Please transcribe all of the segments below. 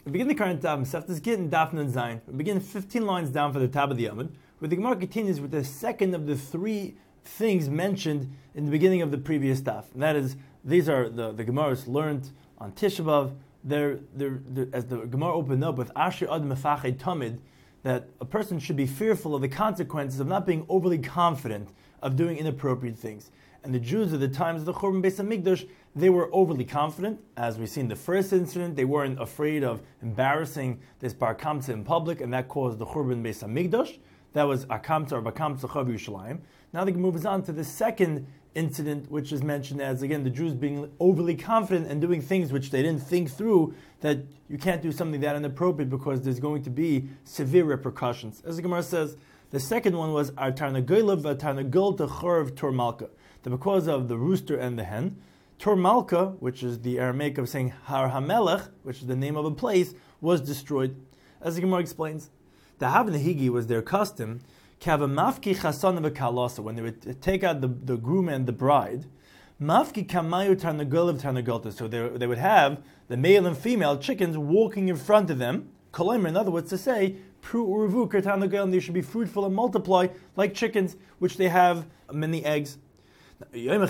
We begin the current Daf, Mesechtes Gittin, Daf Nun Zayin. We begin 15 lines down for the top of the Amud, where the Gemara continues with the second of the three things mentioned in the beginning of the previous Daf. And that is, these are the Gemaras learned on Tisha B'Av. They're, as the Gemara opened up with Asher Ad Mefached Tamid, that a person should be fearful of the consequences of not being overly confident of doing inappropriate things. And the Jews at the times of the Churban Beis HaMikdash, they were overly confident. As we see in the first incident, they weren't afraid of embarrassing this Bar Kamsa in public, and that caused the Churban Beis HaMikdash. That was Akamsa or Bar Kamsa Chav Yerushalayim. Now the Gemara moves on to the second incident, which is mentioned as, again, the Jews being overly confident and doing things which they didn't think through, that you can't do something that inappropriate because there's going to be severe repercussions. As the Gemara says, the second one was Ar Tarnagoylav Tarnagol Techorv Tor Malka, that because of the rooster and the hen, Tor Malka, which is the Aramaic of saying Har HaMelech, which is the name of a place, was destroyed. As the Gemara explains, the Havnehigi was their custom, Kavamafki Chasan Kalasa, when they would take out the groom and the bride, Mafki Kamayu Tarnagolav Tarnagolta, so they would have the male and female chickens walking in front of them, Kolomer, in other words, to say, Pru Uruvu Tarnagol, and they should be fruitful and multiply like chickens, which they have many eggs. Now,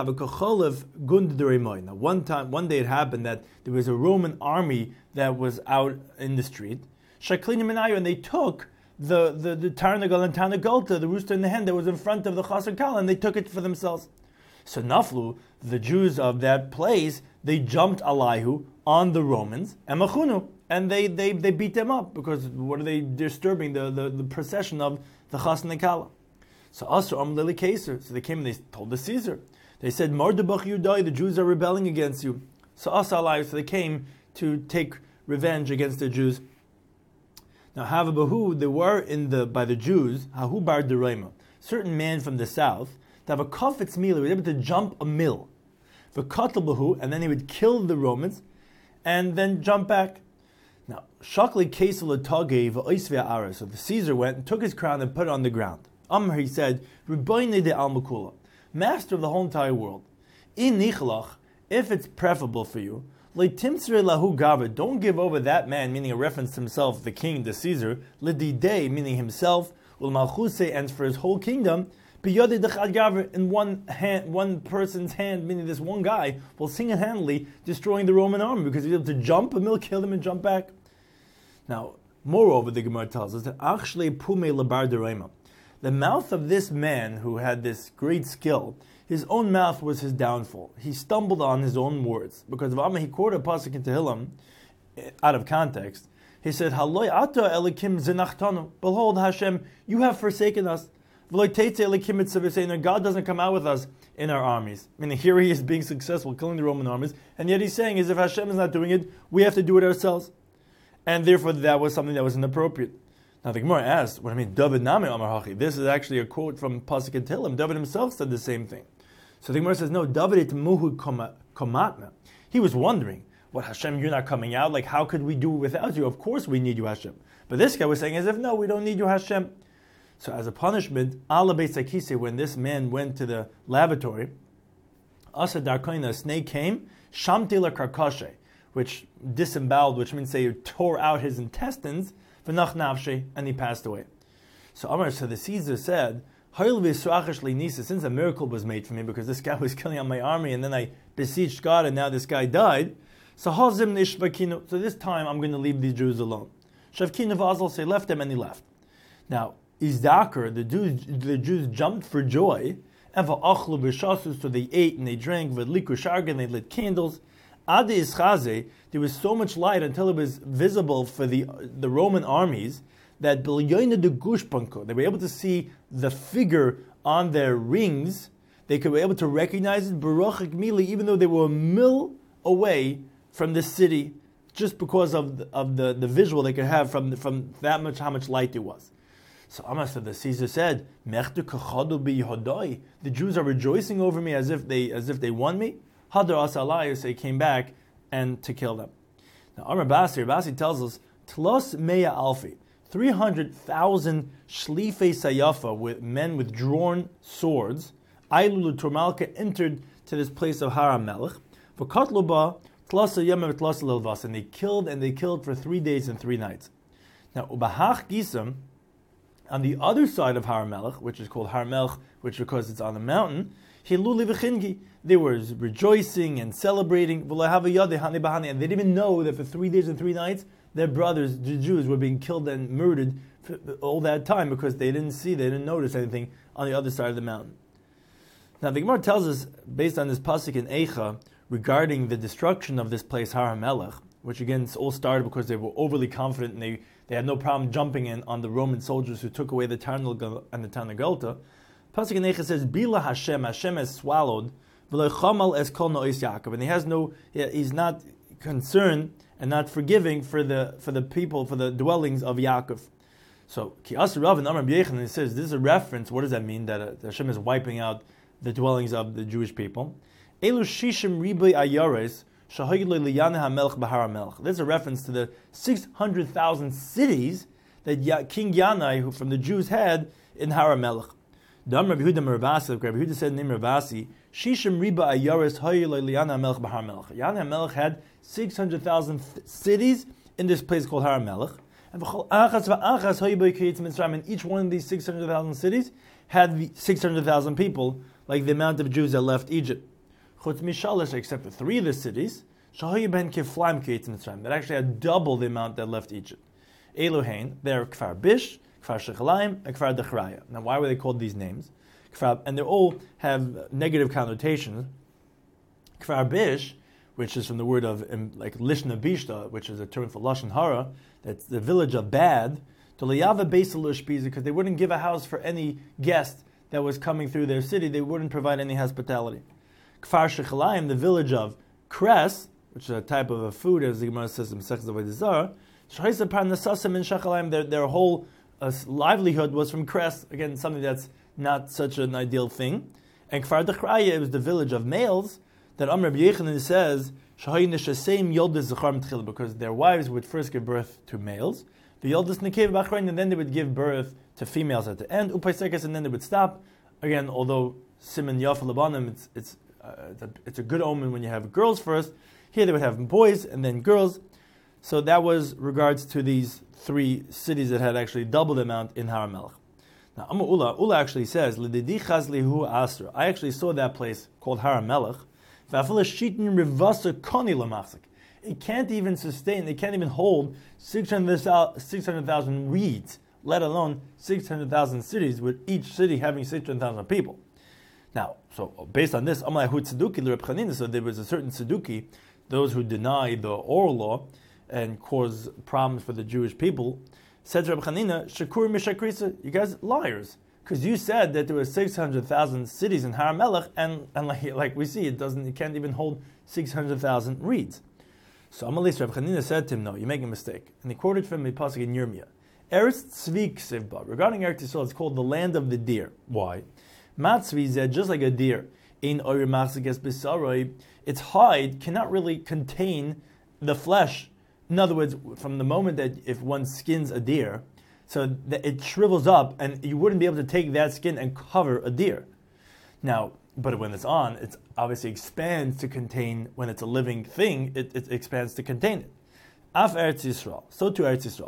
one day it happened that there was a Roman army that was out in the street, and they took the Tarnagol and Tarnagolta, the rooster and the hen that was in front of the Chasar Kala, and they took it for themselves. So Naflu, the Jews of that place, they jumped Alaihu on the Romans, and Machunu, and they beat them up, because what are they disturbing? The procession of the Chasar Kala. So Asr Lili Kaser. So they came and they told the Caesar. They said, Mardabach Yudai, the Jews are rebelling against you. So Asr Alaihu, so they came to take revenge against the Jews. Now, Havabahu, there were by the Jews, Hahu Bar Deraima, certain man from the south, to have a kafetz mila, he was able to jump a mill. V'katalbahu, and then he would kill the Romans, and then jump back. Now, Shakli Kesel Tage v'oisvei ara. So the Caesar went and took his crown and put it on the ground. Amr, he said, Rebbeinu de al Makula, master of the whole entire world. In nichlach, if it's preferable for you, Leitimsre lahu gava, don't give over that man, meaning a reference to himself, the king, the Caesar, Lididei, meaning himself, Ul Malchuse, and for his whole kingdom, Biyode dechad gaver, in one person's hand, meaning this one guy, will single-handedly destroying the Roman army, because he's able to jump a mill, kill them, and jump back. Now, moreover, the Gemara tells us that Achshle Pume Labar Derema, the mouth of this man who had this great skill, his own mouth was his downfall. He stumbled on his own words. Because of Amma, he quoted a pasuk in Tehillim, out of context. He said, Haloi ata elikim zinachtanu. Behold, Hashem, you have forsaken us. V'loi teitze elikim etzaviseinu. God doesn't come out with us in our armies. I mean, here he is being successful, killing the Roman armies, and yet he's saying, as if Hashem is not doing it, we have to do it ourselves. And therefore, that was something that was inappropriate. Now the Gemara asks, what I mean, David Nami Amar Hachi. This is actually a quote from Pasuk in Tehillim. David himself said the same thing. So the Gemara says, no, David it muhu komatna. He was wondering, what, Hashem, you're not coming out? Like, how could we do it without you? Of course we need you, Hashem. But this guy was saying as if, no, we don't need you, Hashem. So as a punishment, Allah Beis Akise, when this man went to the lavatory, Asa Darkoina, a snake came, Shamtila Karkashe, which disemboweled, which means they tore out his intestines, and he passed away. So Amar, so the Caesar said, since a miracle was made for me, because this guy was killing out my army, and then I beseeched God, and now this guy died, so this time I'm going to leave these Jews alone. Shavkinu v'azal, so he left them, and he left. Now, Izdakar, the Jews jumped for joy, and v'achlu b'shasus, so they ate and they drank, v'liku shargan, they lit candles. Adi Ischaze, there was so much light until it was visible for the Roman armies that they were able to see the figure on their rings. They could be able to recognize it, even though they were a mil away from the city, just because of the visual they could have from that much, how much light there was. So Amar said, the Caesar said, the Jews are rejoicing over me as if they won me. Hadar Asalai, so he came back and to kill them. Now Amar Basi tells us, Tlos Meya Alfi, 300,000 Shlife Sayafa, with men with drawn swords, Ailulu Tormalka entered to this place of Har HaMelech, for Katluba Tlasa Yom Tlasa Lilvas, and they killed for 3 days and 3 nights. Now, Ubahach Gisam, on the other side of Har Melech, which is called Har Melech, which because it's on the mountain, Hiluli v'chingi, they were rejoicing and celebrating, and they didn't even know that for 3 days and 3 nights, their brothers, the Jews, were being killed and murdered for all that time because they didn't notice anything on the other side of the mountain. Now the Gemara tells us, based on this pasuk in Eicha, regarding the destruction of this place, Har HaMelech, which again all started because they were overly confident and they had no problem jumping in on the Roman soldiers who took away the Tarnul and the Tanagolta. Pasuk in Eicha says, Bila Hashem has swallowed, V'lechamal es kol no'is Yaakov, and he's not concerned and not forgiving for the people, for the dwellings of Yaakov. So, Ki Asur Rav and Amar B'Yechanan, it says, this is a reference. What does that mean? That Hashem is wiping out the dwellings of the Jewish people. Elu Shishim Ribui Ayares Shahayiloi Liyaneh HaMelech B'Har HaMelech. There's a reference to the 600,000 cities that King Yanai, who from the Jews, had in Har HaMelech. Dam Rabbi Yehuda Mervasi, Rabbi Yehuda said in Mervasi, Shishim Riba Ayares Hayiloi Liyaneh HaMelech B'Har HaMelech. Yanai HaMelech had 600,000 cities in this place called Har HaMelech. And each one of these 600,000 cities had 600,000 people, like the amount of Jews that left Egypt. Except for 3 of the cities, that actually had double the amount that left Egypt. Elohain, they're Kfar Bish, Kfar Shechalayim, and Kfar Dechraya. Now, why were they called these names? And they all have negative connotations. Kfar Bish, which is from the word of like Lishna Bishta, which is a term for Lashon Hara, that's the village of bad, to Liyava Beisel, because they wouldn't give a house for any guest that was coming through their city. They wouldn't provide any hospitality. Kfar Shechalayim, the village of cress, which is a type of a food, as the Gemara says in Masechtas Avodah Zarah, Shahisa Parnasasim in Shechalayim, their whole livelihood was from cress. Again, something that's not such an ideal thing. And Kfar Dechraya, it was the village of males, that Amr Rabbi Yechanan says, because their wives would first give birth to males, and then they would give birth to females at the end, and then they would stop. Again, although Siman Yaf Labanim, it's a good omen when you have girls first. Here they would have boys and then girls. So that was regards to these 3 cities that had actually double the amount in Har HaMelech. Now, Ula actually says, I actually saw that place called Har HaMelech. It can't even sustain, it can't even hold 600,000 reeds, let alone 600,000 cities, with each city having 600,000 people. Now, so based on this, so there was a certain Tzeduki, those who deny the oral law and cause problems for the Jewish people, said to Reb Chanina, Shakur Mishakrisa, you guys liars. Because you said that there were 600,000 cities in Har HaMelech, and like we see, it can't even hold 600,000 reeds. So Amalis Reb Chanina said to him, no, you're making a mistake. And he quoted from the pasuk in Yirmiyah. Eretz Tzvi Ksivba. Regarding Eretz Yisrael, it's called the land of the deer. Why? Matzvi said, just like a deer, in Oyer Machzikes B'Saroi, its hide cannot really contain the flesh. In other words, from the moment that if one skins a deer, so that it shrivels up, and you wouldn't be able to take that skin and cover a deer. Now, but when it's on, it obviously expands to contain, when it's a living thing, it expands to contain it. Af Eretz Yisrael, so to Eretz Yisrael.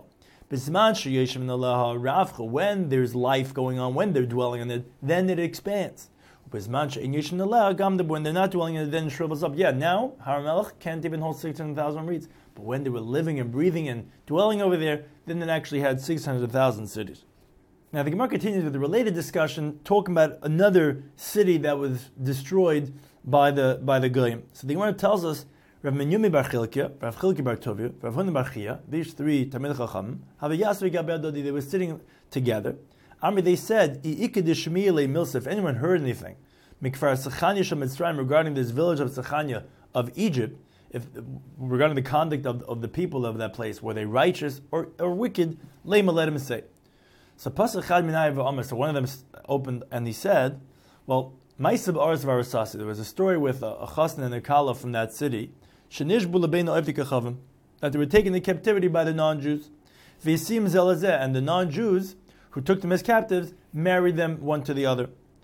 When there's life going on, when they're dwelling on it, then it expands. When they're not dwelling in it, then it shrivels up. Yeah, now Har HaMelech can't even hold 600,000 reeds. But when they were living and breathing and dwelling over there, then it actually had 600,000 cities. Now the Gemara continues with a related discussion, talking about another city that was destroyed by the Goyim. So the Gemara tells us, Rav Menyumi bar Chilkiah, Rav Chilkiah bar Tovia, Rav Huna bar Chia, these 3 Talmidei Chachamim, they were sitting together. They said, if anyone heard anything regarding this village of Sechania of Egypt, regarding the conduct of the people of that place, were they righteous or wicked, let him say. So one of them opened and he said, well, there was a story with a chasna and a kala from that city, that they were taken into captivity by the non-Jews, and the non-Jews who took them as captives married them one to the other.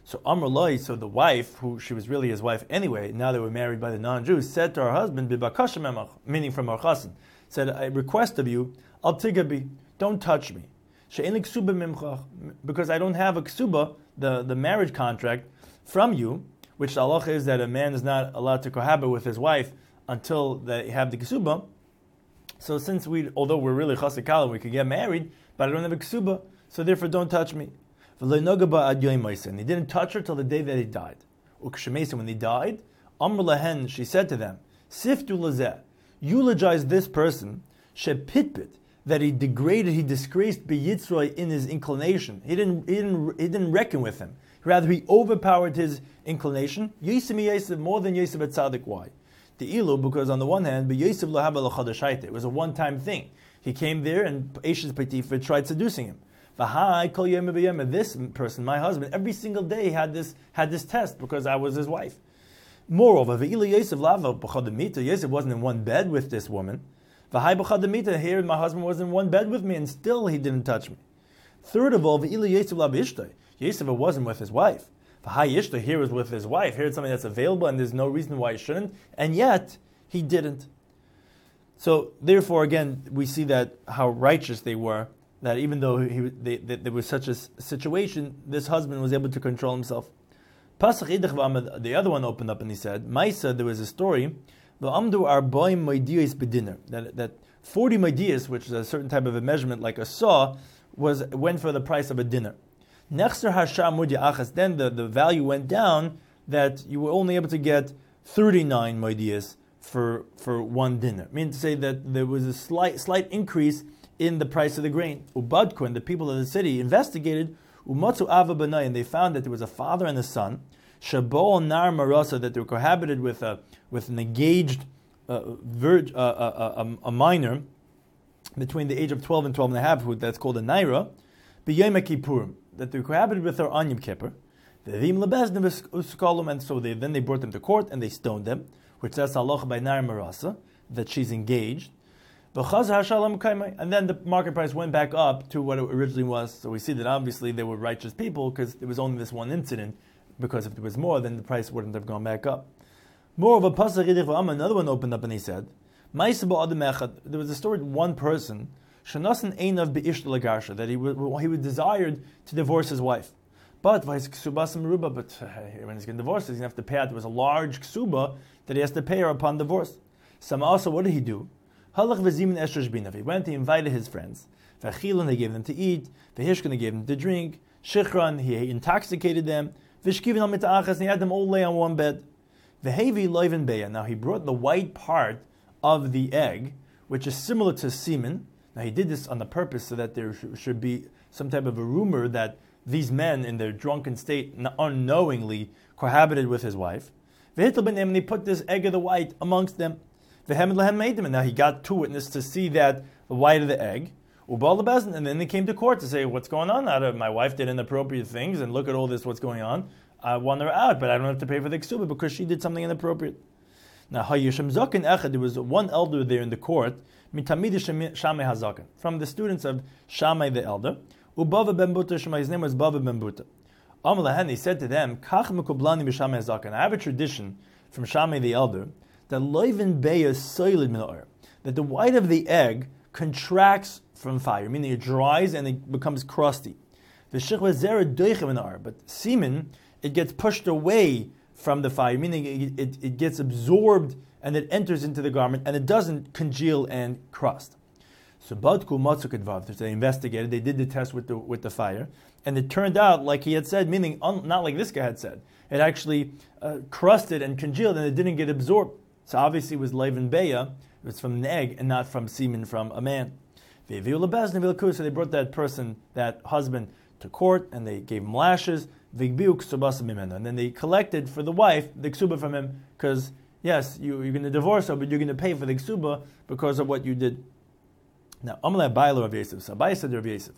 So Amrullah, so the wife, who she was really his wife anyway, now they were married by the non-Jews, said to her husband, Bibakasha memach, meaning from her chassan, said, I request of you, Al tigabi, don't touch me. She'en ksuba mimcha, because I don't have a ksuba, the marriage contract, from you, which the halacha is that a man is not allowed to cohabit with his wife until they have the ksuba. So since although we're really chassid kala, we could get married, but I don't have a ksuba, so therefore don't touch me. And he didn't touch her till the day that he died. When he died, Amr lahen, she said to them, Siftu lazeh, eulogize this person, shepitpit, that he degraded, he disgraced beyitzroi in his inclination. He didn't reckon with him. Rather, he overpowered his inclination. Yosef Yosef more than Yosef at Tzaddik. Why? The ilu, because on the one hand, Yosef lahaba l'chadashayte. It was a one-time thing. He came there and Eshes Potiphar tried seducing him. This person, my husband, every single day had this test because I was his wife. Moreover, Yosef wasn't in one bed with this woman. Here my husband was in one bed with me and still he didn't touch me. Third of all, Yosef wasn't with his wife. Here was with his wife. Here it's something that's available and there's no reason why he shouldn't. And yet, he didn't. So, therefore, again, we see that how righteous they were, that even though there was such a situation, this husband was able to control himself. The other one opened up and he said, Maisa, there was a story, that 40 maidiyas, which is a certain type of a measurement like a saw, went for the price of a dinner. Then the value went down that you were only able to get 39 maidiyas for one dinner. I mean to say that there was a slight increase in the price of the grain. Ubadku, and the people of the city investigated, Umatsu Ava Banai, and they found that there was a father and a son, Shabo Nar Marasa, that they were cohabited with an engaged a minor between the age of 12 and 12 and a half, that's called a Naira, B'Yom Kippurim, that they cohabited with her on Yom Kippur. And so then they brought them to court and they stoned them, which that's halacha by Naira Marasa, that she's engaged. And then the market price went back up to what it originally was. So we see that obviously they were righteous people because there was only this one incident. Because if there was more, then the price wouldn't have gone back up. Moreover, another one opened up and he said, there was a story of one person, that he was desired to divorce his wife. But when he's going to divorce, he's going to have to pay out. There was a large ksuba that he has to pay her upon divorce. So also, what did he do? He went, he invited his friends. He gave them to eat. He gave them to drink. Shichran, he intoxicated them. And he had them all lay on one bed. Now he brought the white part of the egg, which is similar to semen. Now he did this on the purpose so that there should be some type of a rumor that these men in their drunken state unknowingly cohabited with his wife. And he put this egg of the white amongst them. And now he got two witnesses to see that the white of the egg. And then they came to court to say, what's going on? My wife did inappropriate things, and look at all this, what's going on. I want her out, but I don't have to pay for the ksuba because she did something inappropriate. Now, there was one elder there in the court, from the students of Shammai the elder. His name was Bava ben Buta. He said to them, I have a tradition from Shammai the elder, that that the white of the egg contracts from fire, meaning it dries and it becomes crusty. But semen, it gets pushed away from the fire, meaning it gets absorbed and it enters into the garment and it doesn't congeal and crust. So Badku Matzuk, they investigated, they did the test with the fire, and it turned out like he had said, meaning not like this guy had said. It actually crusted and congealed and it didn't get absorbed. So obviously it was Leiv Beya, it was from an egg and not from semen from a man. So they brought that person, that husband, to court and they gave him lashes, and then they collected for the wife the ksuba from him, because yes, you're going to divorce her, but you're going to pay for the ksuba because of what you did. Now, Amalei Baila Rav Yosef. So Abai said to Rav Yosef,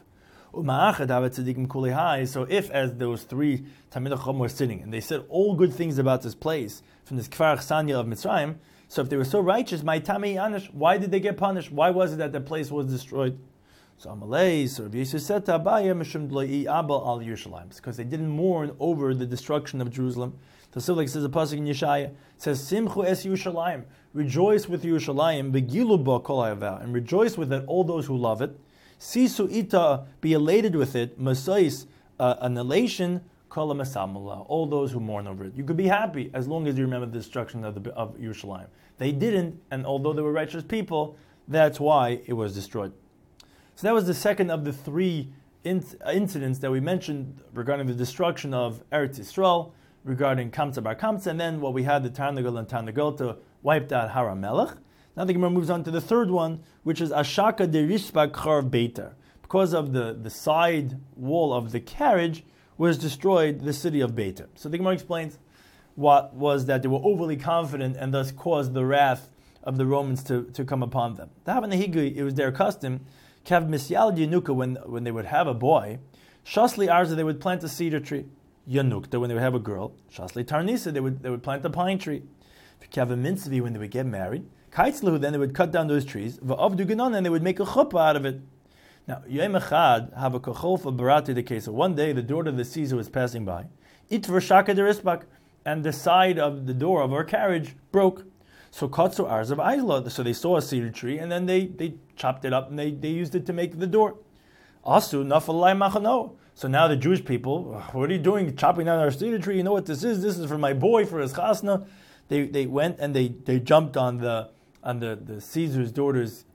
so if, as those three Talmidei Chacham were sitting, and they said all good things about this place, from this Kfar Chsanya of Mitzrayim, so if they were so righteous, why did they get punished? Why was it that the place was destroyed? So Amalei, so Rabbi Yosef said to Abaye, Mishum Dloi Abel al Yerushalayim, because they didn't mourn over the destruction of Jerusalem. The Sivlik says a pasuk in Yeshaya, says Simchu es Yerushalayim, rejoice with Yerushalayim, begilu ba kol ha'avav, and rejoice with it all those who love it. Sisu ita, be elated with it. Masais, an elation. Kol ha'mesamula, all those who mourn over it. You could be happy as long as you remember the destruction of Yerushalayim. They didn't, and although they were righteous people, that's why it was destroyed. So that was the second of the three incidents that we mentioned regarding the destruction of Eretz Yisrael, regarding Kamsa Bar Kamsa, and then what we had, the Tarnagol and Tarnagolta wiped out Har HaMelech. Now the Gemara moves on to the third one, which is Ashaka de Rishba Kharv Beitar. Because of the side wall of the carriage was destroyed, the city of Beitar. So the Gemara explains what was that they were overly confident and thus caused the wrath of the Romans to come upon them. It was their custom, Kav Misyal Yanuka, when they would have a boy, Shasli Arza, they would plant a cedar tree. Yanukta, when they would have a girl. Shasli Tarnisa, they would plant a pine tree. Kav Mitzvi, when they would get married. Kaitzlahu, then they would cut down those trees. Va'avdu Ganon, and they would make a chuppah out of it. Now, Yom Echad, have a kacholfa barati the case. So one day, the daughter of the Caesar was passing by. Itver Shaka Derisbak, and the side of the door of our carriage broke. So Katsu Arzav Aizla, so they saw a cedar tree, and then they chopped it up, and they used it to make the door. Asu Nafalai Machano. So now the Jewish people, what are you doing, chopping down our cedar tree? You know what this is? This is for my boy, for his chasna. They went and they jumped on the Caesar's daughter's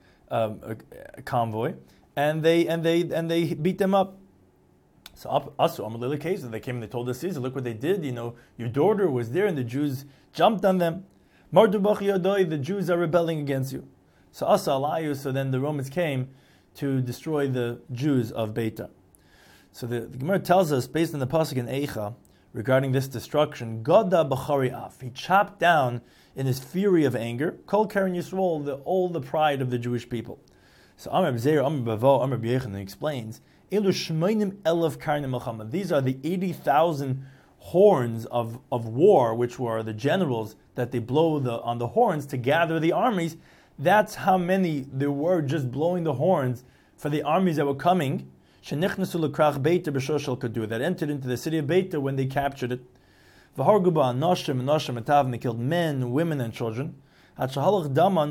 convoy, and they beat them up. So also Amalila case, they came and they told the Caesar, look what they did. You know, your daughter was there, and the Jews jumped on them. Mardubach Yodoi, the Jews are rebelling against you. So Asa Alayu, so then the Romans came to destroy the Jews of Beitar. So the Gemara tells us, based on the pasuk in Eicha, regarding this destruction, Goda B'chari Af, he chopped down in his fury of anger, Kol Karen Yisrael, all the pride of the Jewish people. So Amar B'Zeir, Amar Bavo, Amar B'Yechan explains, Elu Shmeinim Elef Karnim Melchama. These are the 80,000 horns of war, which were the generals that they blow on the horns to gather the armies. That's how many there were just blowing the horns for the armies that were coming. That entered into the city of Beitar when they captured it. They killed men, women, and children. Until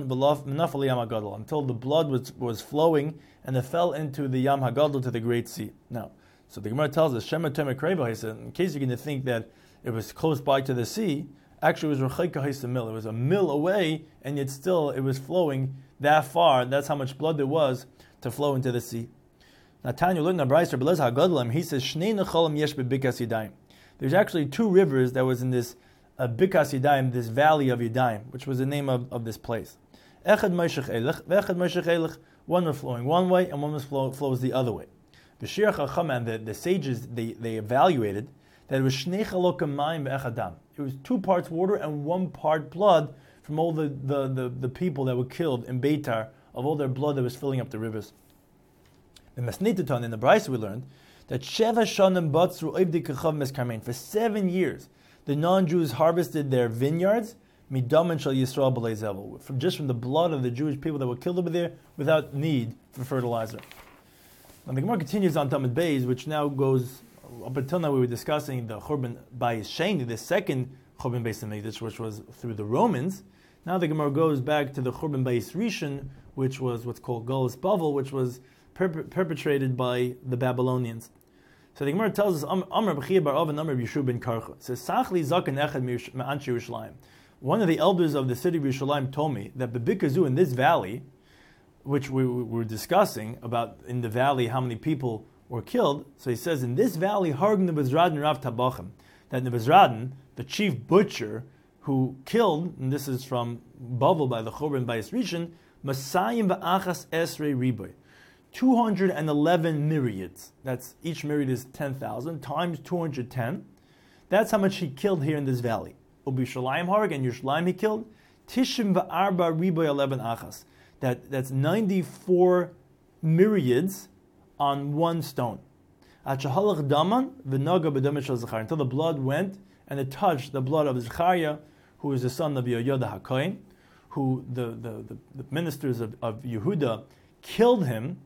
the blood was flowing and it fell into the Yam HaGadol, to the Great Sea. Now, so the Gemara tells us, Shema Temer Kreva, he said, in case you're going to think that it was close by to the sea, actually it was Rechaika Haisamil. It was a mil away, and yet still it was flowing that far. That's how much blood there was to flow into the sea. Now, Tanya, look at Bryce Belez HaGadol, he says, Shnei Necholim Yesh Bebikas Yadayim. There's actually two rivers that was in this Bikas Yadayim, this valley of Yadayim, which was the name of this place. Echad Meshech Elech, Vechad Meshech Elech, one was flowing one way, and one was flows the other way. The Shir Chacham, the sages, they evaluated that it was Shnei Chalokam Mayim Be'echadam. It was 2 parts water and 1 part blood from all the people that were killed in Beitar, of all their blood that was filling up the rivers. In Masnitaton, in the Bryce, we learned that Sheva Shanim Batzru Oivdi Kechav Meskarmein. For 7 years, the non-Jews harvested their vineyards, Midaman Shal Yisrael B'lei Zevel, from the blood of the Jewish people that were killed over there without need for fertilizer. And the Gemara continues on Talmud Beis, which now goes, up until now we were discussing the Churban Bayis Sheni, the second Churban Beis Hamikdash, which was through the Romans. Now the Gemara goes back to the Churban Bayis Rishon, which was what's called Golus Bavel, which was perpetrated by the Babylonians. So the Gemara tells us, Amr B'chia Bar Av and Amr Yeshua ben Karcha. It says, Sachli Zaken Echad Me'anchi Yerushalayim. One of the elders of the city of Yerushalayim told me that Bebikazu, in this valley, which we were discussing about in the valley how many people were killed. So he says, in this valley, Harg Nebuzradan Rav Tabachim, that Nebuzradan, the chief butcher who killed, and this is from Bavel by the Churban Bayis Rishon, Masayim V'achas Esrei Riboy, 211 myriads. That's, each myriad is 10,000 times 210. That's how much he killed here in this valley. Ubishalayim Harg, and Yerushalayim he killed Tishim V'arba Riboy 11 achas. That's 94 myriads on one stone. Until the blood went and it touched the blood of Zechariah, who is the son of Yehoyada HaKohen, who the ministers of Yehuda killed him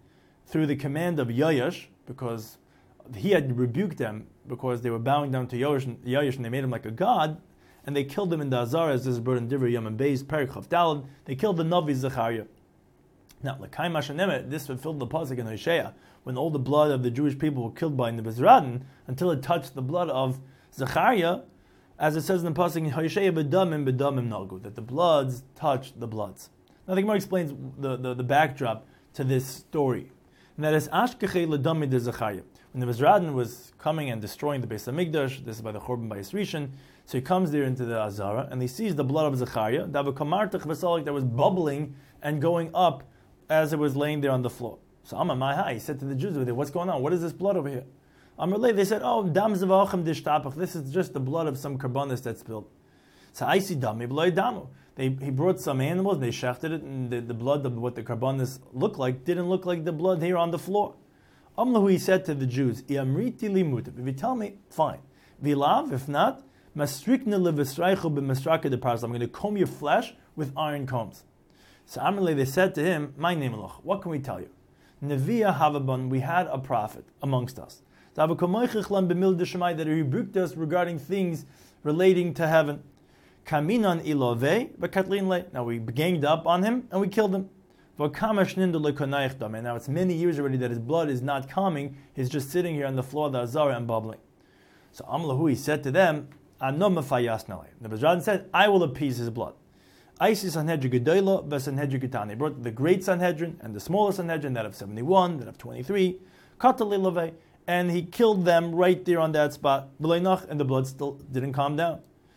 through the command of Yayash, because he had rebuked them because they were bowing down to Yayash and they made him like a god, and they killed him in the Azar, as this is brought in Divrei Yom and Beis, Perek Chav Daled. They killed the Navi Zechariah. Now, L'Kai Mashanemet, this fulfilled the pasuk in Hosea, when all the blood of the Jewish people were killed by Nebuzaradan, until it touched the blood of Zechariah, as it says in the pasuk in Hosea, B'damim Nagu, that the bloods touched the bloods. Now, the Gemara explains the backdrop to this story, and that is Ashkechei L'Dami de Zechariah. When Nebuzaradan was coming and destroying the Beis Hamikdash, this is by the Churban by Rishon, so he comes there into the Azara, and he sees the blood of Zechariah, that was bubbling and going up as it was laying there on the floor. So Amar Mahai, he said to the Jews over there, what's going on? What is this blood over here? Amar they said, oh, dam zevachem dishtapach. This is just the blood of some karbanis that spilled. So I see dami b'loy damu. He brought some animals, they shechted it, and the blood of what the karbanis looked like didn't look like the blood here on the floor. Amlahu, he said to the Jews, Iamriti limutav. If you tell me, fine. Vilav, if not, mastrikna levisraichu b'masraka de parsa. I'm going to comb your flesh with iron combs. So Amalei, they said to him, my name Allah, what can we tell you? Neviah Havaban, we had a prophet amongst us. That he rebuked us regarding things relating to heaven. Kaminan ilove, now we ganged up on him and we killed him. And now it's many years already that his blood is not coming, he's just sitting here on the floor of the Azara and bubbling. So Amlahu, he said to them, Nebuzaradan said, I will appease his blood. He brought the great Sanhedrin and the smaller Sanhedrin, that of 71, that of 23, and he killed them right there on that spot, and the blood still didn't calm down.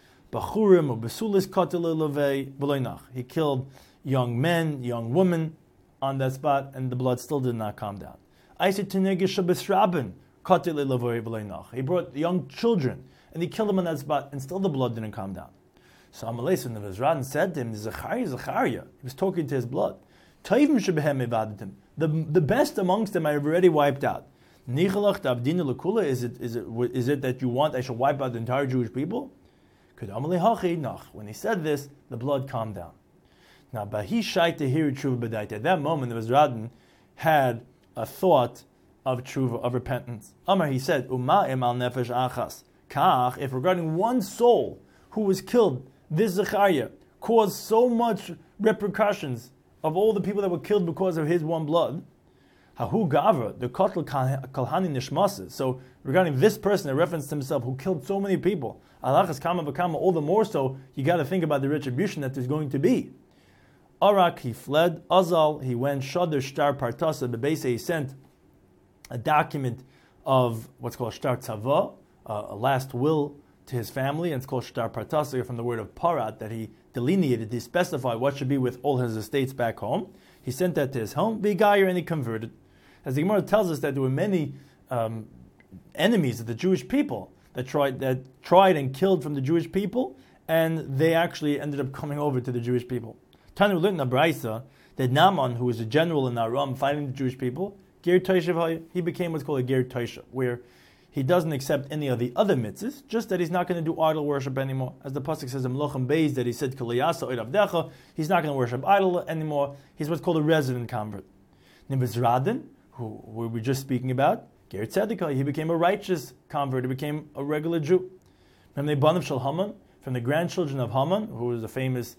He killed young men, young women on that spot, and the blood still did not calm down. He brought young children, and he killed them on that spot, and still the blood didn't calm down. So Amalei, when Nebuzaradan said to him, Zechariah, he was talking to his blood. The best amongst them I have already wiped out. Is it that you want I should wipe out the entire Jewish people? When he said this, the blood calmed down. Now, at that moment, Nebuzaradan had a thought of tshuva, of repentance. Amar, he said, if regarding one soul who was killed, this Zechariah caused so much repercussions of all the people that were killed because of his one blood. Hahu Gavra, the Kotl Kalhani Nishmases. So regarding this person, a reference to himself, who killed so many people, Alachas Kama Bakama, all the more so, you got to think about the retribution that there's going to be. Arak, he fled. Azal, he went. Shadr Shtar Partasa, Bebese, he sent a document of what's called Shtar Tzava, a last will to his family, and it's called Shtar Partasa from the word of Parat, that he delineated, he specified what should be with all his estates back home. He sent that to his home, Begayer, and he converted. As the Gemara tells us that there were many enemies of the Jewish people that tried and killed from the Jewish people, and they actually ended up coming over to the Jewish people. Tanu learned in Abraisa that Naaman, who was a general in Aram fighting the Jewish people, Ger Toshav, he became what's called a Ger Toshav, where he doesn't accept any of the other mitzvahs, just that he's not going to do idol worship anymore. As the pasuk says in Melachim Beis, that he said, he's not going to worship idol anymore. He's what's called a resident convert. Nebuzaradan, who we were just speaking about, Ger Tzedekah, he became a righteous convert. He became a regular Jew. From the Banav Shel Haman, from the grandchildren of Haman, who was a famous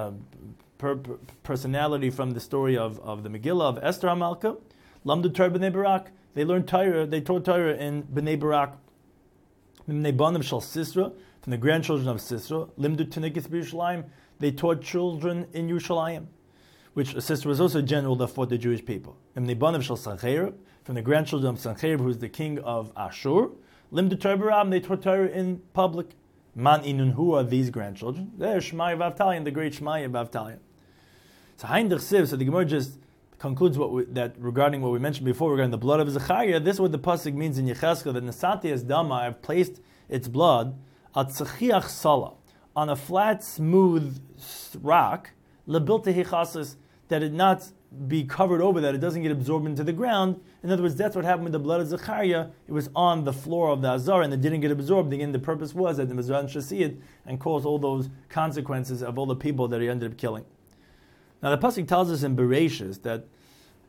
personality from the story of the Megillah of Esther HaMalka, Lamdu Torah B'nei Barak, they learned Torah, they taught Torah in B'nei Barak. From the Banav Shel Sisra, from the grandchildren of Sisra, Limdu Tinikis B'Yushalayim, they taught children in Yerushalayim, which Sisra was also a general that fought the Jewish people. From the Banav Shel Sancherib, from the grandchildren of Sancherib, who was the king of Ashur, Limdu Torah B'Ram, they taught Torah in public. Man Inun, who are these grandchildren? They're Shmaya Vavtalion, the great Shmaya Vavtalion. So Heinrich Siv, so the Gemara just concludes that regarding what we mentioned before, regarding the blood of Zechariah, this is what the pasuk means in Yechezkel, that Nasati as Dama, I have placed its blood at Tzachiach Sala, on a flat, smooth rock, Lebilte Hichasis, that it not be covered over, that it doesn't get absorbed into the ground. In other words, that's what happened with the blood of Zechariah. It was on the floor of the Azar and it didn't get absorbed. Again, the purpose was that the Mizran should see it and cause all those consequences of all the people that he ended up killing. Now the pasuk tells us in Bereshis that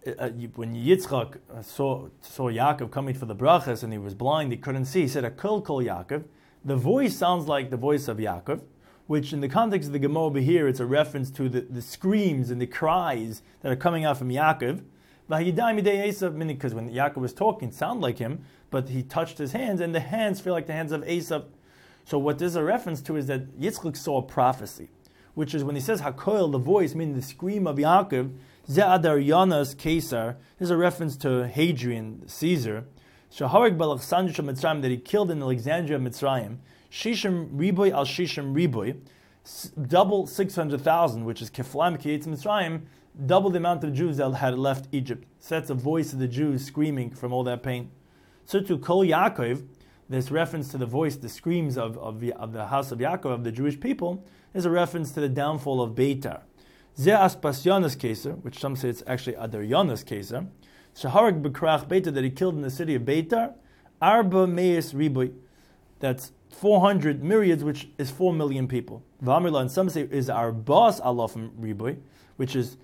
when Yitzchak saw Yaakov coming for the brachas and he was blind, he couldn't see, he said, Akol kol Yaakov. The voice sounds like the voice of Yaakov, which in the context of the Gemara over here, it's a reference to the screams and the cries that are coming out from Yaakov. Meaning because when Yaakov was talking, it sounded like him, but he touched his hands, and the hands feel like the hands of Esav. So what this is a reference to is that Yitzchak saw a prophecy, which is when he says Hakoil, the voice, meaning the scream of Yaakov, Ze'adar Yanas Caesar, is a reference to Hadrian, Caesar, Shaharik Balachsandra Mitzrayim, that he killed in Alexandria, Mitzrayim, Shishim Riboy al Shishim Riboy, double 600,000, which is Keflam Kiyetz Mitzrayim, double the amount of Jews that had left Egypt. So that's a voice of the Jews screaming from all that pain. So to Kol Yaakov, this reference to the voice, the screams of the house of Yaakov, of the Jewish people, is a reference to the downfall of Beitar. Ze Aspasyanas Keser, which some say it's actually Adaryanas Keser, Shaharik Bekrach Beitar, that he killed in the city of Beitar, Arba Meis Riboy, that's 400 myriads, which is 4 million people. V'amirla, and some say is Arbas Alofim Riboy, which is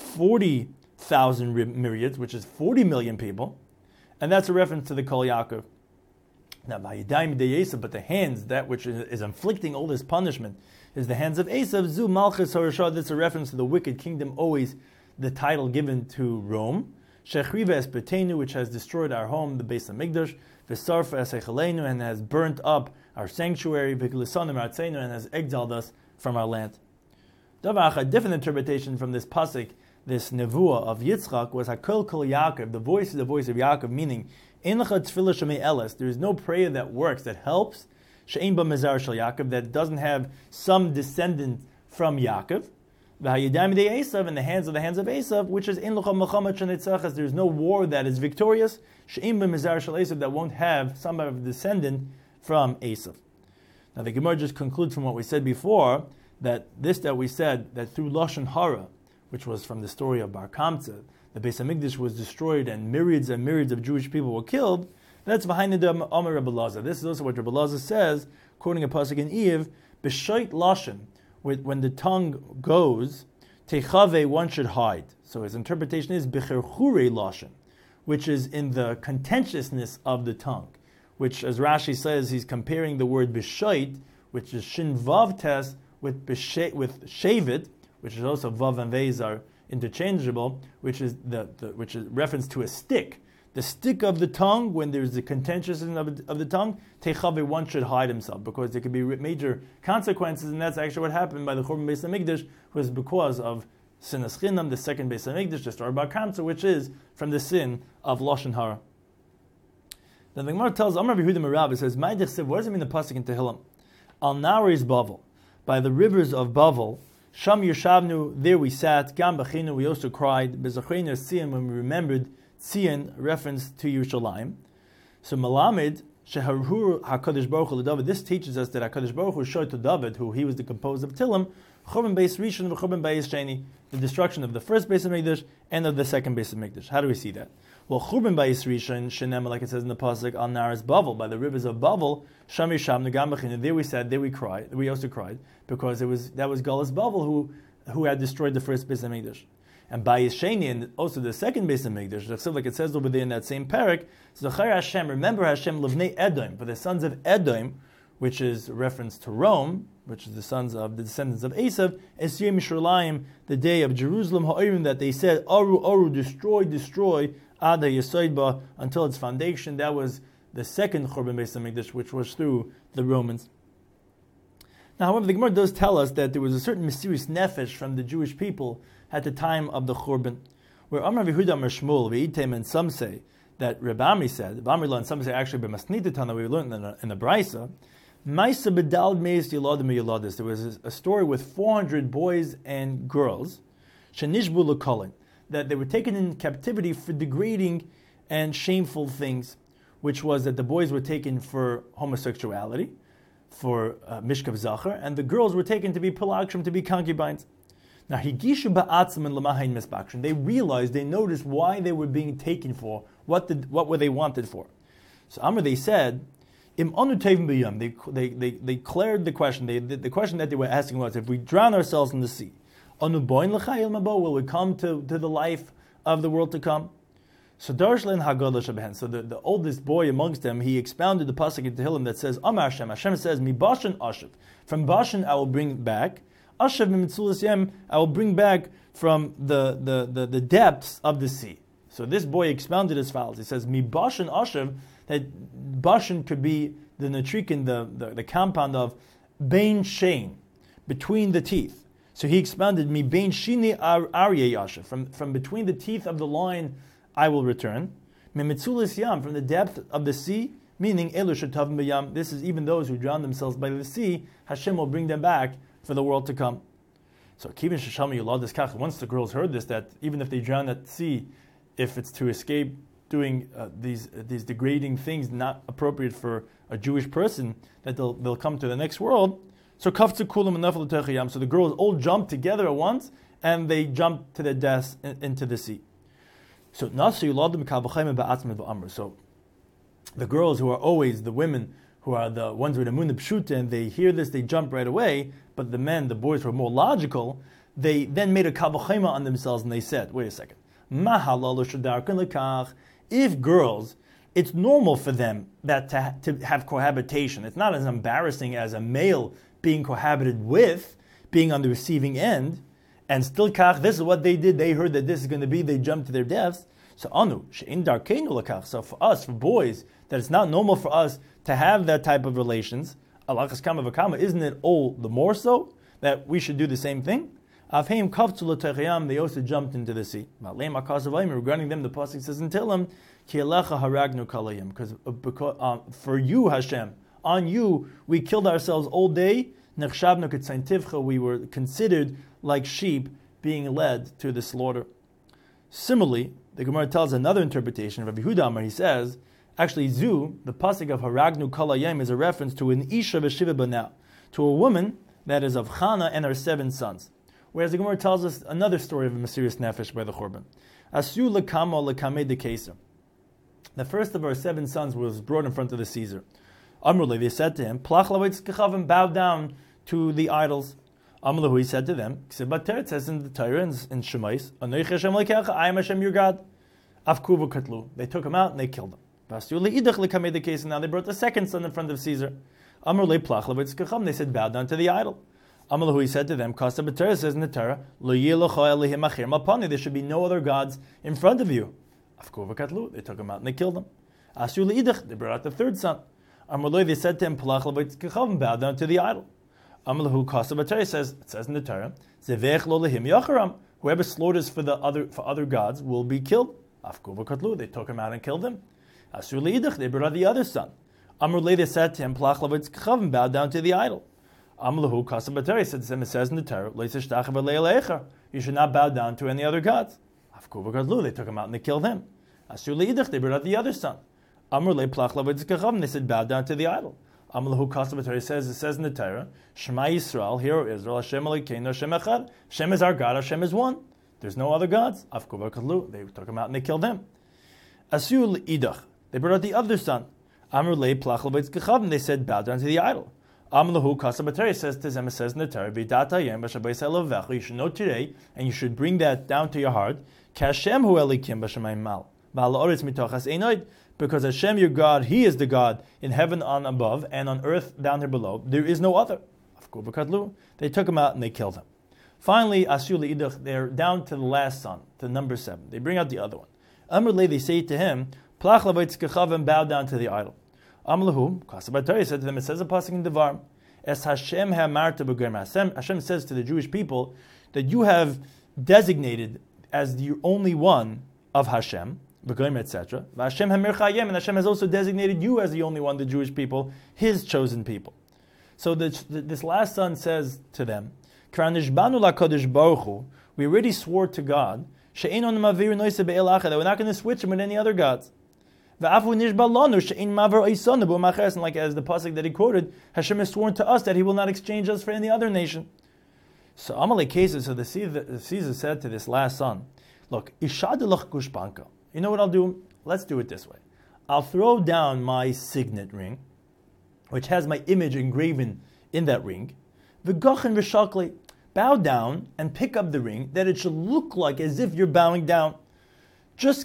40,000 myriads, which is 40 million people, and that's a reference to the Kol Yaakov. Now, but the hands, that which is inflicting all this punishment, is the hands of Esav. Zu Malchus Harashah. That's a reference to the wicked kingdom, always the title given to Rome. Shechriva es Betenu, which has destroyed our home, the Beis Hamikdash. V'sarfa es Echalenu, and has burnt up our sanctuary. V'glisanim Artzeinu, and has exiled us from our land. A different interpretation from this pasuk, this nevuah of Yitzchak, was Hakol Kol Yaakov. The voice is the voice of Yaakov, meaning there is no prayer that works, that helps, she'ein ba mezar shel Yaakov, that doesn't have some descendant from Yaakov. V'hayidayim de Esav, in the hands of Esav, which is in l'cha mechamat shenitzachas. There is no war that is victorious. She'ein ba mezar shel Esav, that won't have some of the descendant from Esav. Now the Gemara just concludes from what we said before, that we said that through Lashon Hara, which was from the story of Bar Kamtzah, the Beis Hamikdash was destroyed and myriads of Jewish people were killed. That's behind the Amar Rabbi Lazar. This is also what Rabbi Lazar says, quoting a pasuk in Eiv, B'shoit Lashon, when the tongue goes, Techave, one should hide. So his interpretation is B'cherchure Lashon, which is in the contentiousness of the tongue, which, as Rashi says, he's comparing the word B'shoit, which is Shin Vav Tes, with Shavit, which is also Vav and Vez are interchangeable, which is which is reference to a stick. The stick of the tongue, when there's the contentiousness of the tongue, Techave, one should hide himself, because there could be major consequences, and that's actually what happened by the Churban Beis Hamikdash, was because of Sinas Chinam, the second Beis Hamikdash, the story about Kamtzah, which is from the sin of Lashon Hara. Then the Gemara tells, Amar Yehuda Merab, it says, what does it mean the pasuk in Tehillim? Al Naris Bavel, by the rivers of Bavel, Sham Yeshavnu, there we sat, Gam Bachinu, we also cried, Bezachreinu Tzion, when we remembered Tzion, reference to Yerushalayim. So Malamed, Sheharur HaKadosh Baruch Hu LeDavid, this teaches us that HaKadosh Baruch Hu showed to David, who he was the composer of Tillim, Churban Beis Rishon v'Churban Beis Sheni, the destruction of the first Beis Hamikdash and of the second Beis Hamikdash. How do we see that? Well, Churban Beis Rishon, Shenem, like it says in the pasuk, Al Naris Bavel, by the rivers of Bavel, Sham Yeshavnu Gam Bachinu, there we sat, there we cried, we also cried, because that was Galus Bavel who had destroyed the first Beis Hamikdash. And by Sheni, and also the second Beis Hamikdash, like it says over there in that same parak, Zachar Hashem, remember Hashem Livnei Edom, for the sons of Edom, which is a reference to Rome, which is the sons of the descendants of Esav, Es Yom Yisraelim, the day of Jerusalem Ha'orim, that they said, Aru, destroy, Ad HaYesoid, until its foundation. That was the second Churban Beis Hamikdash, which was through the Romans. Now, however, the Gemara does tell us that there was a certain mysterious nefesh from the Jewish people at the time of the Churban, where Amar Yehuda Amar Shmuel, V'yitem, and some say that Reb Amri said, and some say actually B'masnita Tana, we learned in the Brisa, Maisa B'dal Meis Yeladim Yeladis. There was a story with 400 boys and girls, Shenishbu L'Kolin, that they were taken in captivity for degrading and shameful things, which was that the boys were taken for homosexuality, for Mishkav Zachar, and the girls were taken to be Pelagshim, to be concubines. Now, Higishu Ba'atzim and Lamahain Misbakshin, they realized, they noticed why they were being taken for, what were they wanted for. So Amr, they said, Im Anu Tevim B'yam, they cleared the question. The question that they were asking was, if we drown ourselves in the sea, Anu Boin L'chayil Mabo, will we come to the life of the world to come. So Darshlan Haggadah Shabehen. So the oldest boy amongst them, he expounded the pasuk in Tehillim that says, Amar Hashem. Hashem says, Mi Bashan Ashav. From Bashan I will bring back. Ashav Mitzulas Yem, I will bring back from the depths of the sea. So this boy expounded as follows. He says, Mi Bashan Ashav, that Bashan could be the Natrikin, the compound of Bein Shein, between the teeth. So he expounded, Mi Bein Shini Aryeh Ashav. From between the teeth of the lion I will return. Memitzulis Yam, from the depth of the sea, meaning Elu Shetavim B'Yam. This is even those who drown themselves by the sea, Hashem will bring them back for the world to come. So Kivin Sheshami Yulad this Kach. Once the girls heard this, that even if they drown at sea, if it's to escape doing these degrading things not appropriate for a Jewish person, that they'll come to the next world. So Kafzu Kulam and Nafal Techiyam. So the girls all jumped together at once, and they jumped to their deaths into the sea. So So the girls who are always the women who are the ones with the Emunah Pshuta, and they hear this, they jump right away. But the men, the boys, who are more logical, they then made a kavachema on themselves, and they said, "Wait a second, if girls, it's normal for them that to have cohabitation. It's not as embarrassing as a male being cohabited with, being on the receiving end." And still, this is what they did. They heard that this is going to be. They jumped to their deaths. So she'in darkeinu lakach. So for us, for boys, that it's not normal for us to have that type of relations. Alachas kama v'kama. Isn't it all the more so that we should do the same thing? Avheim kavtzu l'techayam. They also jumped into the sea. Regarding them, the pasuk says in Tehillim, ki elecha haragnu kalayim. Because for you, Hashem, on you, we killed ourselves all day. Nechshavnu ketzaintivcha. We were considered like sheep being led to the slaughter. Similarly, the Gemara tells another interpretation of Rabbi Yehuda Amar. He says, actually, Zu, the pasuk of Haragnu Kalayim, is a reference to an Isha v'shiva banah, to a woman that is of Chana and her 7 sons. Whereas the Gemara tells us another story of a mysterious nefesh by the Churban. Asu lekamo lekame de Caesar. The first of her 7 sons was brought in front of the Caesar. Amrullah, they said to him, Plach lavetz kechavim, bow down to the idols. Amalahu, he said to them, it says in the Torah, in Shemais, I am Hashem your God. Afkuvu katlu. They took him out and they killed him. And now they brought the second son in front of Caesar. They said, bow down to the idol. Amalahu, he said to them, it says in the Torah, there should be no other gods in front of you. Afkuvu katlu. They took him out and they killed him. They brought out the third son. Amalahu, they said to him, bow down to the idol. Amalahu Kasabatari says, it says in the Torah, Zevech lo lehim yacharam. Whoever slaughters for other gods will be killed. Afkuva katlu. They took him out and killed him. Asur leidach. They brought out the other son. Amrullah, they said to him, Plach lavetz kechavim, bow down to the idol. Amalahu Kasabatari said to him, it says in the Torah, Leiseshtach v'leilecher. You should not bow down to any other gods. Afkuva katlu. They took him out and they killed him. Asur leidach. They brought out the other son. Amrullah Plach lavetz kechavim. They said, bow down to the idol. Amalahu Kasabatari says, it says in the Torah, Shema Yisrael, hear O Israel, Hashem Elokeinu, Hashem Echad. Hashem is our God, Hashem is one. There's no other gods. Afkuva katlu. They took him out and they killed him. Asu idach. They brought out the other son. Amrullah Plach lavetz kechavim. They said, bow down to the idol. Amalahu Kasabatari says to them, it says in the Torah, V'datayim b'shabayis elevecha. You should know today, and you should bring that down to your heart. Kashem hu elikim b'shamayim mal. V'al ha'oretz mitochas einoid. Because Hashem, your God, He is the God in heaven on above and on earth down here below. There is no other. They took him out and they killed him. Finally, Asul Idach, they're down to the last son, to number 7. They bring out the other one. Amrullah, they say to him, Plach lavetz kechavim, bow down to the idol. Amlahu, Kasabatari said to them, it says a pasuk in Devar, Es Hashem ha'amarta b'germa. Hashem says to the Jewish people that you have designated as the only one of Hashem, etc. And Hashem has also designated you as the only one, the Jewish people, His chosen people. So this last son says to them, we already swore to God that we're not going to switch him with any other gods. And like as the pasuk that he quoted, Hashem has sworn to us that He will not exchange us for any other nation. So Amalek cases, so the Caesar said to this last son, look, ishadilach gushpanka. You know what I'll do? Let's do it this way. I'll throw down my signet ring, which has my image engraven in that ring. V'gachin v'shakli. Bow down and pick up the ring, that it should look like as if you're bowing down. Just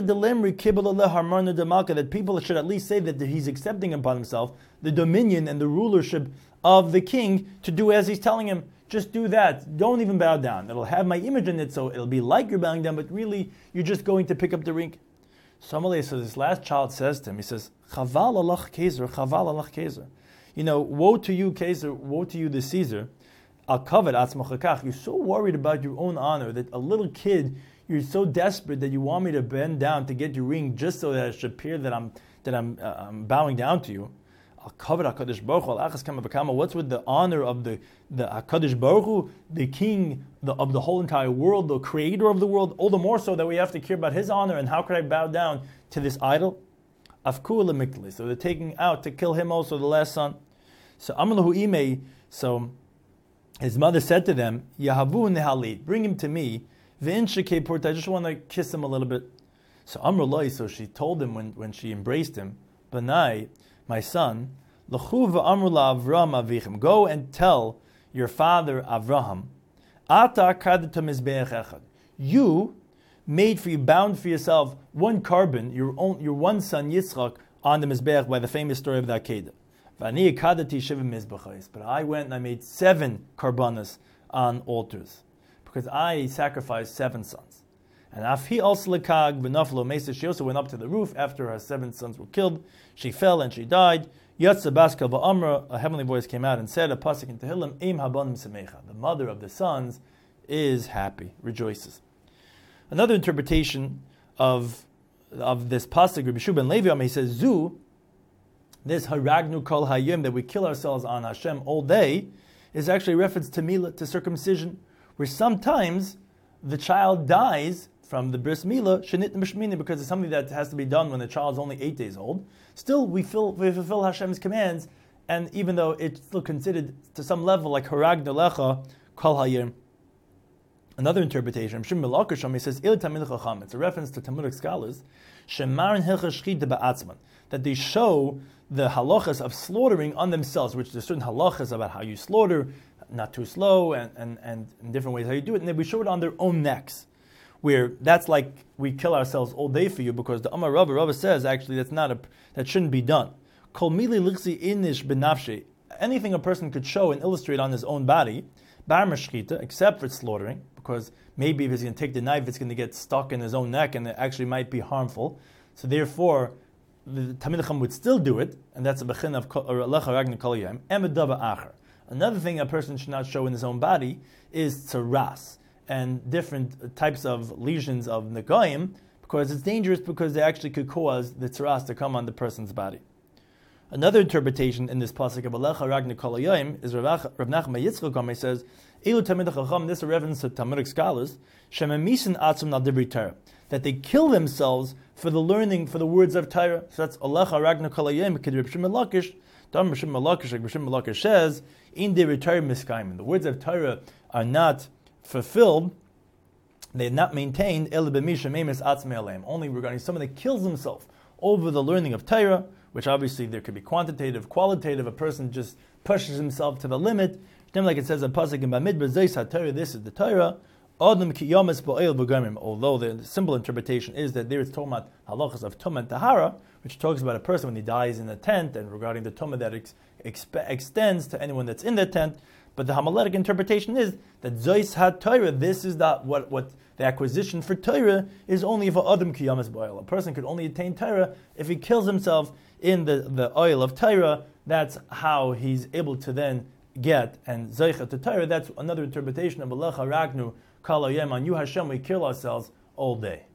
that people should at least say that he's accepting upon himself the dominion and the rulership of the king to do as he's telling him. Just do that. Don't even bow down. It'll have my image in it, so it'll be like you're bowing down, but really you're just going to pick up the ring. So this last child says to him, he says, Chaval alach Kezer, Chaval alach Kezer. Woe to you, Kezer, woe to you, the Caesar. You're so worried about your own honor that a little kid, you're so desperate that you want me to bend down to get your ring just so that it should appear that I'm bowing down to you. What's with the honor of the HaKadosh Baruch Hu, the king of the whole entire world, the creator of the world, all the more so that we have to care about his honor, and how could I bow down to this idol? So they're taking out to kill him also, the last son. So his mother said to them, Yahavu nehali, bring him to me. I just want to kiss him a little bit. So Amrullah, so she told him when she embraced him, Banai, my son, go and tell your father Avraham, you bound for yourself one carbon, your one son Yitzchak, on the Mizbeach by the famous story of the Akedah. But I went and I made 7 karbanas on altars, because I sacrificed 7 sons. And Afhi also lekag benaflo mesa. She also went up to the roof after her 7 sons were killed. She fell and she died. Yatsa baska va'amra. A heavenly voice came out and said, a pasuk in Tehillim, Im habanim semecha. The mother of the sons is happy, rejoices. Another interpretation of this pasuk, Rabbi Shua ben Levi, he says, Zu, this haragnu kol hayim, that we kill ourselves on Hashem all day, is actually a reference to milah, to circumcision, where sometimes the child dies from the bris milah, shenit mishmini, because it's something that has to be done when the child is only 8 days old. Still, we fulfill Hashem's commands, and even though it's still considered to some level like harag nelecha kol hayim. Another interpretation, he says, it's a reference to Talmudic scholars, that they show the halachas of slaughtering on themselves, which there's certain halachas about how you slaughter, not too slow, and in different ways how you do it, and then we show it on their own necks, where that's like we kill ourselves all day for you, because the Amar Rava says actually that shouldn't be done. Kol mili lichsi inish benafshe, anything a person could show and illustrate on his own body, bar mashchita, except for slaughtering, because maybe if he's going to take the knife, it's going to get stuck in his own neck, and it actually might be harmful. So therefore, the Talmid Chacham would still do it, and that's a bechin of lecha ragna kol yom. Emedava acher. Another thing a person should not show in his own body is tzaras and different types of lesions of negayim, because it's dangerous, because they actually could cause the tzaras to come on the person's body. Another interpretation in this pasuk of Alecha Ragna Kol Hayom is Rav Nachman Yitzchak says, Elu Talmid Chacham, this is a reference to Talmudic scholars, Shememisin Atzum Nal Divrei Torah, that they kill themselves for the learning, for the words of Torah. So that's Alecha Ragna Kol Hayom, Kid Reb Shimon Lakish, Dam Reb Shimon Lakish, like Reb Shimon Lakish says, In Divrei Torah Miskayim, the words of Torah are not fulfilled, they are not maintained, El B'Misha Memes Atzmei Aleim, only regarding someone that kills himself over the learning of Torah, which obviously there could be quantitative, qualitative. A person just pushes himself to the limit. Like it says in Pasuk in Bamidbar, Zeis HaTorah, this is the Torah. Adam ki yomes bo'el v'gamim. Although the simple interpretation is that there it's talking about halachas of tumah and tahara, which talks about a person when he dies in a tent, and regarding the tumah that extends to anyone that's in the tent. But the Hamaletic interpretation is that Zeis HaTorah, this is not what the acquisition for Torah is only for Adam ki yomes bo'el. A person could only attain Torah if he kills himself in the oil of Torah. That's how he's able to then get and zeicha to Torah. That's another interpretation of Alecha Ragnu Kol Hayom. On you Hashem we kill ourselves all day.